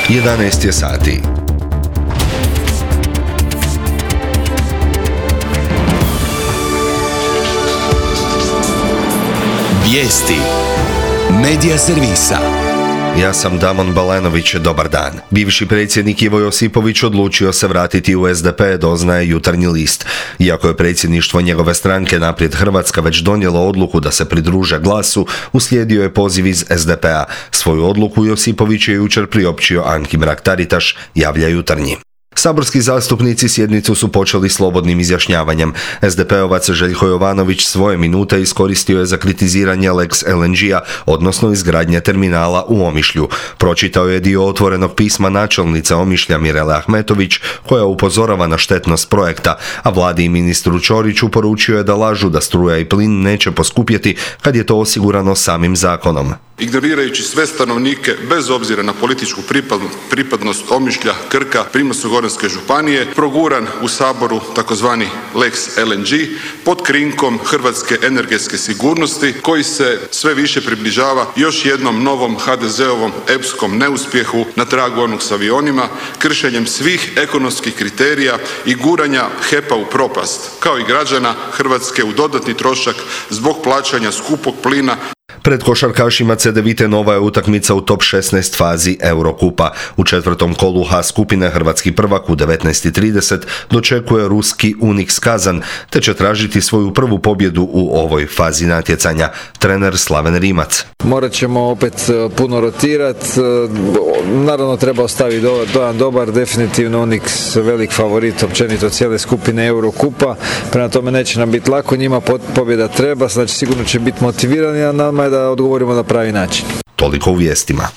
11 je sati. Vijesti Medija servisa. Ja sam Damon Balenović, dobar dan. Bivši predsjednik Ivo Josipović odlučio se vratiti u SDP, doznaje Jutarnji list. Iako je predsjedništvo njegove stranke Naprijed Hrvatska već donijelo odluku da se pridruže Glasu, uslijedio je poziv iz SDP-a. Svoju odluku Josipović je jučer priopćio Anki Mrak-Taritaš, javlja Jutarnji. Saborski zastupnici sjednicu su počeli slobodnim izjašnjavanjem. SDP-ovac Željko Jovanović svoje minute iskoristio je za kritiziranje Lex LNG-a, odnosno izgradnje terminala u Omišlju. Pročitao je dio otvorenog pisma načelnice Omišlja Mirele Ahmetović, koja upozorava na štetnost projekta, a vladi i ministru Ćoriću poručio je da lažu da struja i plin neće poskupjeti kad je to osigurano samim zakonom. Ignorirajući sve stanovnike bez obzira na političku pripadnost Omišlja, Krka, Primorsko-goranske županije, proguran u Saboru takozvani Lex LNG pod krinkom hrvatske energetske sigurnosti koji se sve više približava još jednom novom HDZ-ovom epskom neuspjehu na tragu onog s avionima, kršenjem svih ekonomskih kriterija i guranja HEP-a u propast, kao i građana Hrvatske u dodatni trošak zbog plaćanja skupog plina. Pred košarkašima Cedevite nova je utakmica u top 16 fazi Eurokupa. U četvrtom kolu H skupine hrvatski prvak u 19:30 dočekuje ruski Unix Kazan, te će tražiti svoju prvu pobjedu u ovoj fazi natjecanja. Trener Slaven Rimac. Morat ćemo opet puno rotirati. Naravno treba ostaviti dojam dobar, definitivno Unix velik favorit općenito cijele skupine Eurokupa. Prema tome neće nam biti lako, njima pobjeda treba, znači sigurno će biti motivirani, a nama je da odgovorimo na pravi način. Toliko u vijestima.